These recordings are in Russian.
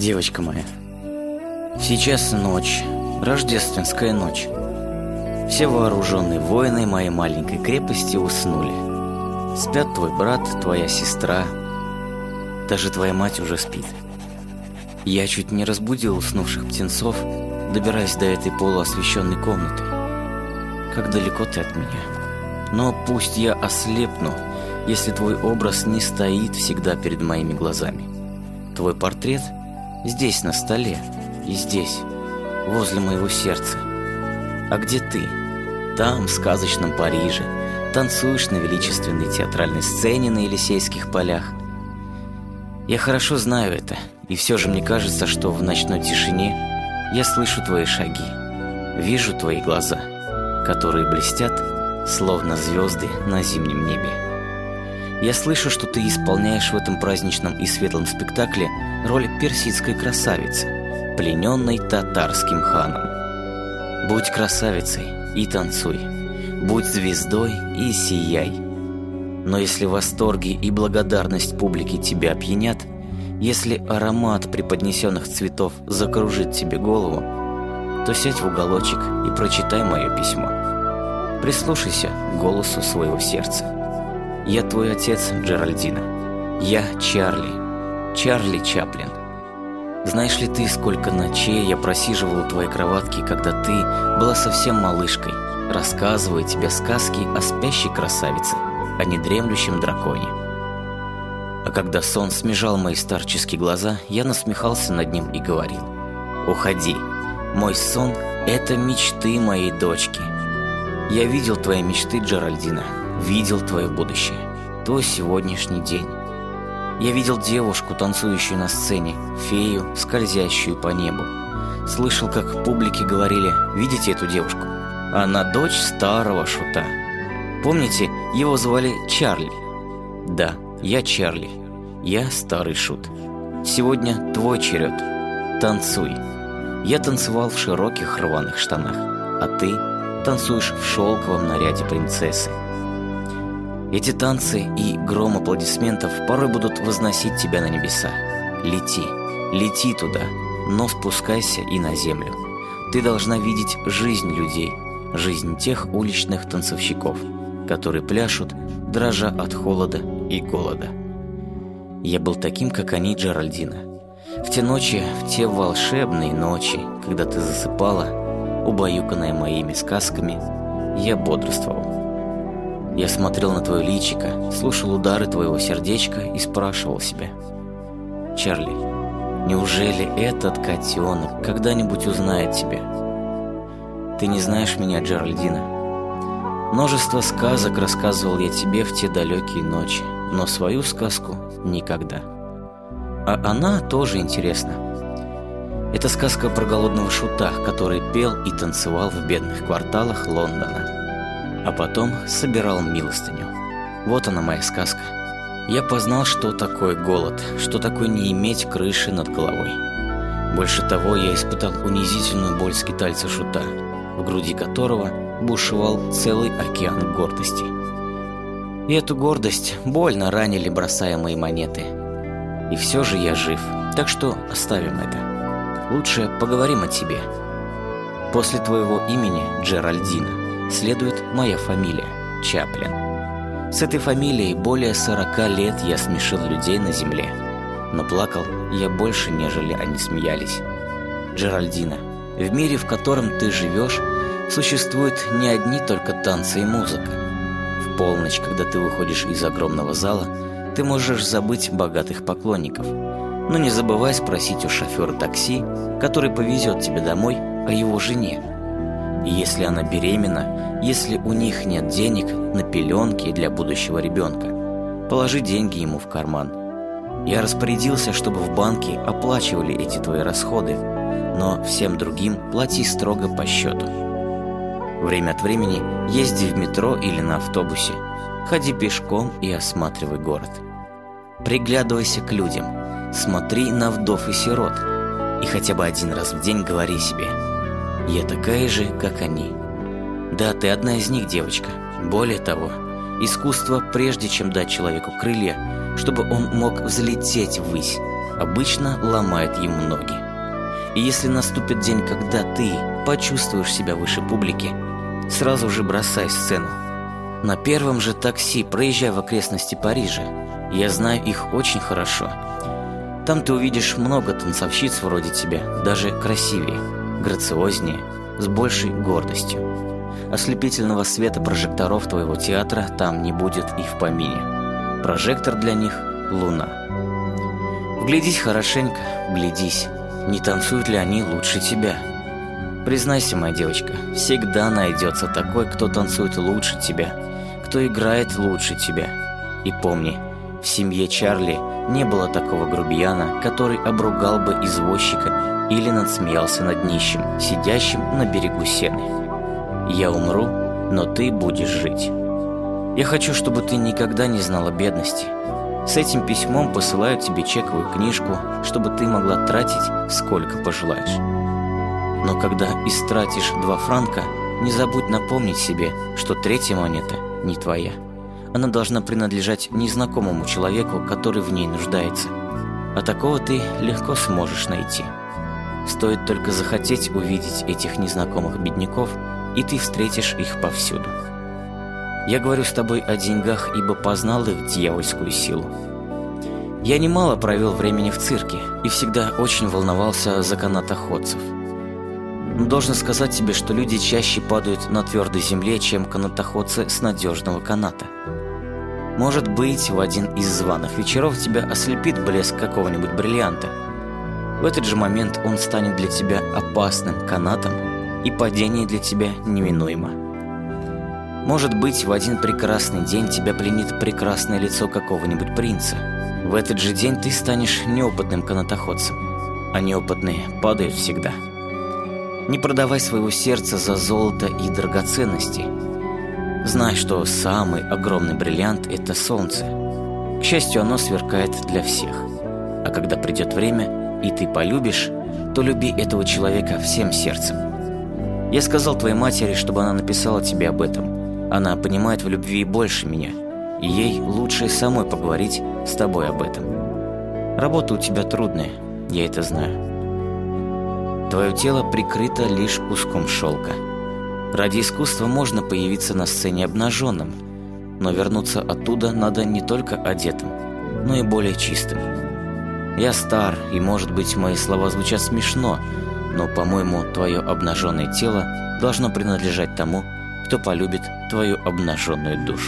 Девочка моя, сейчас ночь, рождественская ночь. Все вооруженные воины моей маленькой крепости уснули. Спят твой брат, твоя сестра, даже твоя мать уже спит. Я чуть не разбудил уснувших птенцов, добираясь до этой полуосвещенной комнаты. Как далеко ты от меня. Но пусть я ослепну, если твой образ не стоит всегда перед моими глазами. Твой портрет здесь на столе и здесь, возле моего сердца. А где ты? Там, в сказочном Париже, танцуешь на величественной театральной сцене на Елисейских полях. Я хорошо знаю это, и все же мне кажется, что в ночной тишине я слышу твои шаги, вижу твои глаза, которые блестят, словно звезды на зимнем небе. Я слышу, что ты исполняешь в этом праздничном и светлом спектакле роль персидской красавицы, плененной татарским ханом. Будь красавицей и танцуй, будь звездой и сияй. Но если восторги и благодарность публики тебя опьянят, если аромат преподнесенных цветов закружит тебе голову, то сядь в уголочек и прочитай мое письмо. Прислушайся к голосу своего сердца. Я твой отец, Джеральдина. Я Чарли Чаплин. Знаешь ли ты, сколько ночей я просиживал у твоей кроватки, когда ты была совсем малышкой, рассказывая тебе сказки о спящей красавице, о недремлющем драконе. А когда сон смежал мои старческие глаза, я насмехался над ним и говорил: «Уходи, мой сон – это мечты моей дочки». Я видел твои мечты, Джеральдина, видел твое будущее, твой сегодняшний день. Я видел девушку, танцующую на сцене, фею, скользящую по небу. Слышал, как в публике говорили: «Видите эту девушку? Она дочь старого шута. Помните, его звали Чарли?» Да, я Чарли. Я старый шут. Сегодня твой черед. Танцуй. Я танцевал в широких рваных штанах, а ты танцуешь в шелковом наряде принцессы. Эти танцы и гром аплодисментов порой будут возносить тебя на небеса. Лети туда, но спускайся и на землю. Ты должна видеть жизнь людей, жизнь тех уличных танцовщиков, которые пляшут, дрожа от холода и голода. Я был таким, как они, Джеральдина. В те ночи, в те волшебные ночи, когда ты засыпала, убаюканная моими сказками, я бодрствовал. Я смотрел на твое личико, слушал удары твоего сердечка и спрашивал себя: «Чарли, неужели этот котенок когда-нибудь узнает тебя?» Ты не знаешь меня, Джеральдина. Множество сказок рассказывал я тебе в те далекие ночи, но свою сказку никогда. А она тоже интересна. Это сказка про голодного шута, который пел и танцевал в бедных кварталах Лондона, а потом собирал милостыню. Вот она, моя сказка. Я познал, что такое голод, что такое не иметь крыши над головой. Больше того, я испытал унизительную боль скитальца шута, в груди которого бушевал целый океан гордости. И эту гордость больно ранили бросаемые монеты. И все же я жив, так что оставим это. Лучше поговорим о тебе. После твоего имени, Джеральдина, следует моя фамилия – Чаплин. С этой фамилией более 40 лет я смешил людей на земле, но плакал я больше, нежели они смеялись. Джеральдина, в мире, в котором ты живешь, существуют не одни только танцы и музыка. В полночь, когда ты выходишь из огромного зала, ты можешь забыть богатых поклонников, но не забывай спросить у шофера такси, который повезет тебя домой, о его жене. И если она беременна, если у них нет денег на пеленки для будущего ребенка, положи деньги ему в карман. Я распорядился, чтобы в банке оплачивали эти твои расходы, но всем другим плати строго по счету. Время от времени езди в метро или на автобусе, ходи пешком и осматривай город. Приглядывайся к людям, смотри на вдов и сирот, и хотя бы один раз в день говори себе: «Я такая же, как они». Да, ты одна из них, девочка. Более того, искусство, прежде чем дать человеку крылья, чтобы он мог взлететь ввысь, обычно ломает ему ноги. И если наступит день, когда ты почувствуешь себя выше публики, сразу же бросай сцену. На первом же такси проезжай в окрестности Парижа. Я знаю их очень хорошо. Там ты увидишь много танцовщиц вроде тебя, даже красивее, грациознее, с большей гордостью. Ослепительного света прожекторов твоего театра там не будет и в помине. Прожектор для них – луна. Вглядись хорошенько, вглядись, не танцуют ли они лучше тебя. Признайся, моя девочка, всегда найдется такой, кто танцует лучше тебя, кто играет лучше тебя. И помни, в семье Чарли не было такого грубияна, который обругал бы извозчика или надсмеялся над нищим, сидящим на берегу Сены. Я умру, но ты будешь жить. Я хочу, чтобы ты никогда не знала бедности. С этим письмом посылаю тебе чековую книжку, чтобы ты могла тратить сколько пожелаешь. Но когда истратишь 2 франка, не забудь напомнить себе, что 3-я монета не твоя. Она должна принадлежать незнакомому человеку, который в ней нуждается. А такого ты легко сможешь найти. Стоит только захотеть увидеть этих незнакомых бедняков, и ты встретишь их повсюду. Я говорю с тобой о деньгах, ибо познал их дьявольскую силу. Я немало провел времени в цирке и всегда очень волновался за канатоходцев. Но должен сказать тебе, что люди чаще падают на твердой земле, чем канатоходцы с надежного каната. Может быть, в один из званых вечеров тебя ослепит блеск какого-нибудь бриллианта. В этот же момент он станет для тебя опасным канатом, и падение для тебя неминуемо. Может быть, в один прекрасный день тебя пленит прекрасное лицо какого-нибудь принца. В этот же день ты станешь неопытным канатоходцем, а неопытные падают всегда. Не продавай своего сердца за золото и драгоценности. Знай, что самый огромный бриллиант – это солнце. К счастью, оно сверкает для всех. А когда придет время, и ты полюбишь, то люби этого человека всем сердцем. Я сказал твоей матери, чтобы она написала тебе об этом. Она понимает в любви больше меня, и ей лучше самой поговорить с тобой об этом. Работа у тебя трудная, я это знаю. Твое тело прикрыто лишь куском шелка. Ради искусства можно появиться на сцене обнаженным, но вернуться оттуда надо не только одетым, но и более чистым. Я стар, и, может быть, мои слова звучат смешно, но, по-моему, твое обнаженное тело должно принадлежать тому, кто полюбит твою обнаженную душу.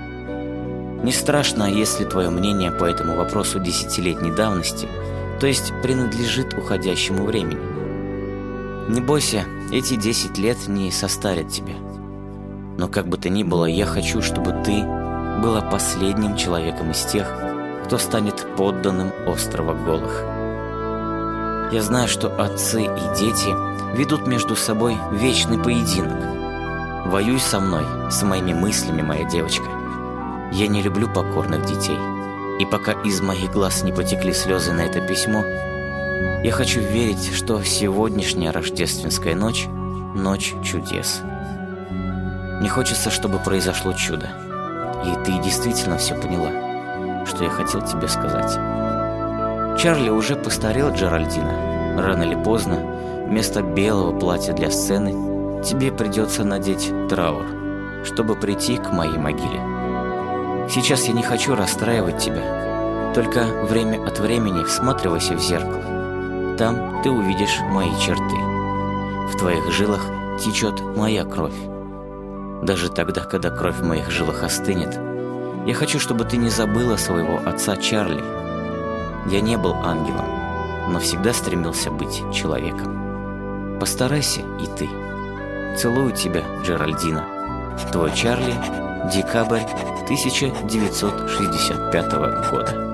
Не страшно, если твое мнение по этому вопросу 10-летней давности, то есть принадлежит уходящему времени. Не бойся, эти 10 лет не состарят тебя. Но как бы то ни было, я хочу, чтобы ты была последним человеком из тех, кто станет подданным острова голых. Я знаю, что отцы и дети ведут между собой вечный поединок. Воюй со мной, с моими мыслями, моя девочка. Я не люблю покорных детей. И пока из моих глаз не потекли слезы на это письмо, я хочу верить, что сегодняшняя рождественская ночь – ночь чудес. Мне хочется, чтобы произошло чудо. И ты действительно все поняла, что я хотел тебе сказать. Чарли уже постарел, Джеральдина. Рано или поздно, вместо белого платья для сцены, тебе придется надеть траур, чтобы прийти к моей могиле. Сейчас я не хочу расстраивать тебя. Только время от времени всматривайся в зеркало. Там ты увидишь мои черты. В твоих жилах течет моя кровь. Даже тогда, когда кровь в моих жилах остынет, я хочу, чтобы ты не забыла своего отца Чарли. Я не был ангелом, но всегда стремился быть человеком. Постарайся и ты. Целую тебя, Джеральдина. Твой Чарли. Декабрь 1965 года.